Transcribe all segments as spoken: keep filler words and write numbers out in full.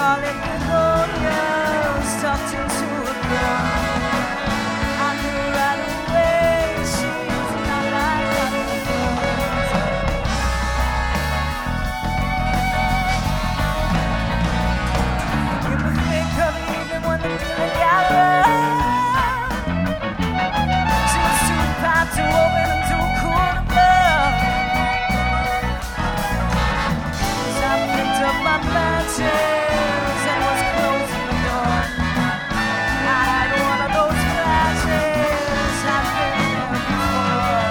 scarlet begonias tucked into a gown. I knew right away she's not like other girls. In the thick of the evening when the dealer gathered, she was too proud to open and too cool to blow. So I picked up my matches and was closing the door. I had one of those flashes I've been there before.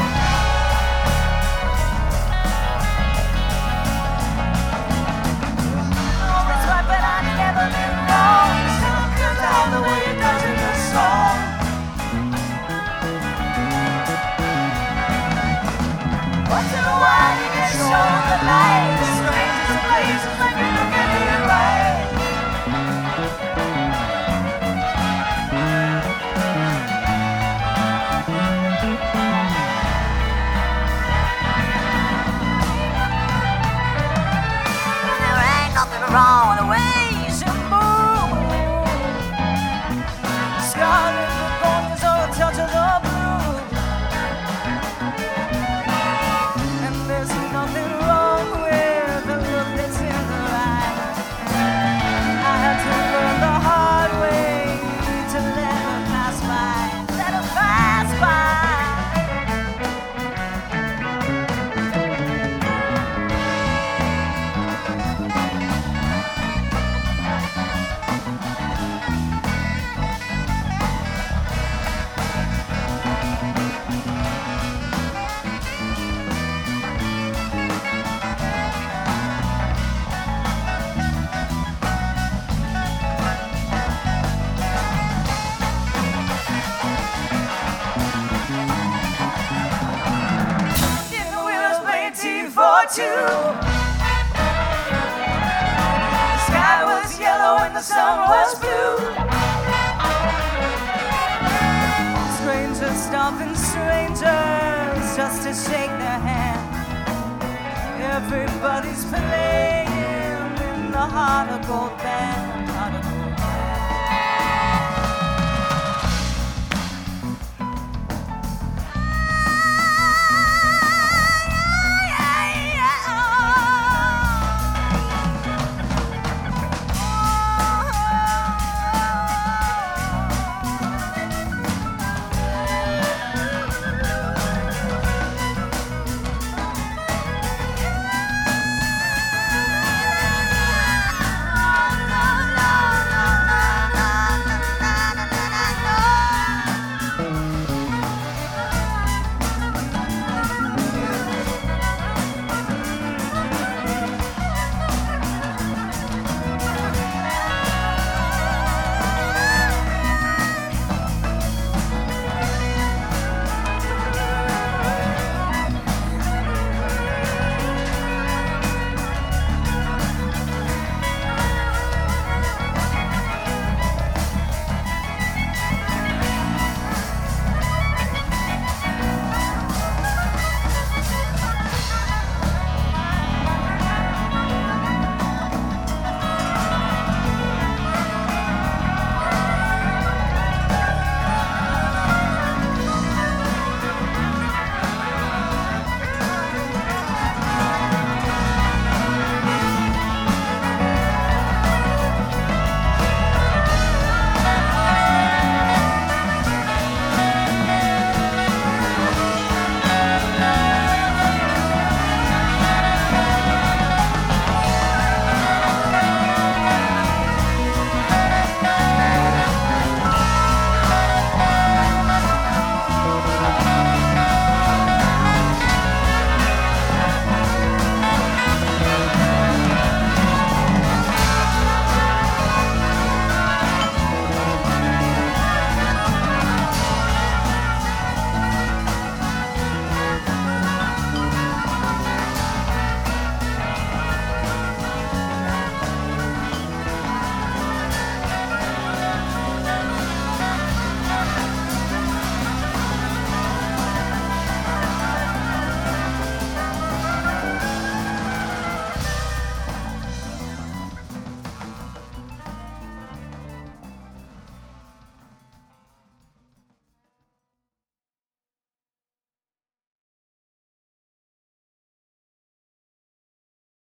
Always right, but I've never been wrong. Some girls love the way it does in the song. Once in a while you get shown the light, the strangest places like you look at it right. There ain't nothing wrong with the way you should move. Scarlet begonias or a touch of the blue. And there's nothing wrong with the look that's in her eye. I had to learn the hard way to let her pass by, let her pass by. If the wheels played T for two, the sky was yellow and the sun was blue. Strangers stopping strangers just to shake their hand. Everybody's playing in the heart of gold band, heart of